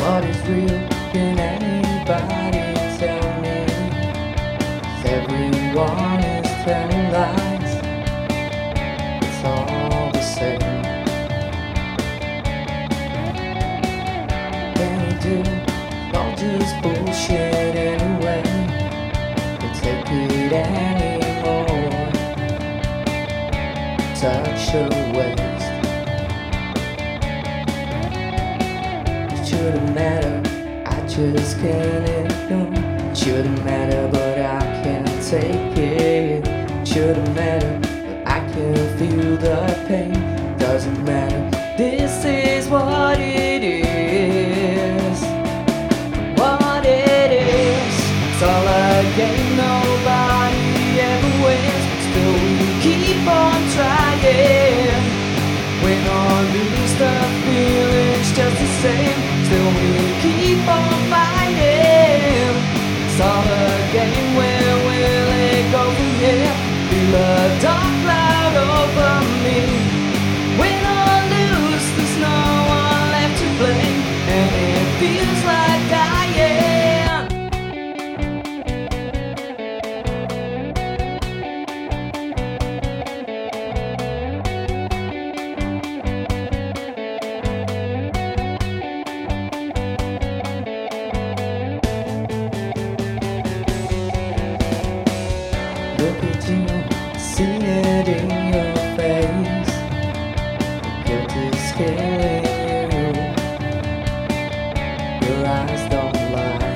What is real? Can anybody tell me? 'Cause everyone is telling lies. It's all the same. They do all just bullshit anyway. They take it anymore. Such a waste. It shouldn't matter, I just can't ignore. It shouldn't matter, but I can't take it. Shouldn't matter, but I can feel the pain. Doesn't matter, this is what it is. What it is. It's all a game, nobody ever wins. Still we keep on trying. Win or lose, the feeling's just the same. Still we keep on fighting. It's all a game, where will it go from here? Feel a dark cloud over me. Win or lose, there's no one left to blame. And it feels like dying. Look at you, see it in your face. The guilt is killing you. Your eyes don't lie.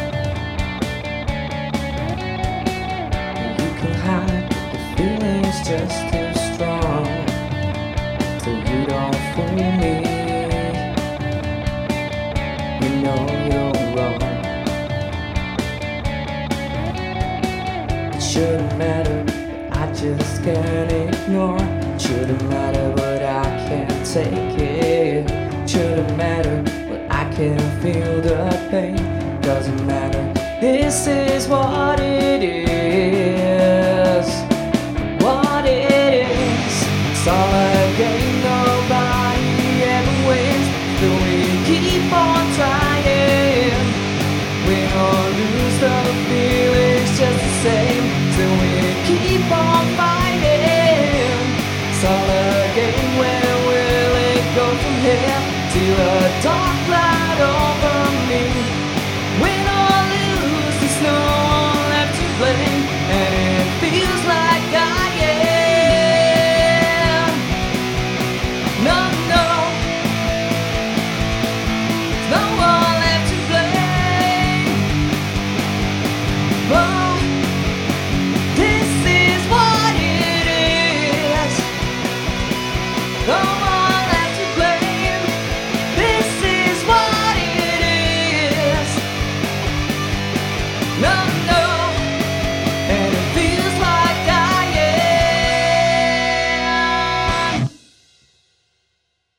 You can hide, but the feeling's just too strong. So you don't fool me. You know you're wrong. It shouldn't matter, I just can't ignore. Shouldn't matter, but I can't take it. Shouldn't matter, but I can feel the pain. Doesn't matter, this is what it is.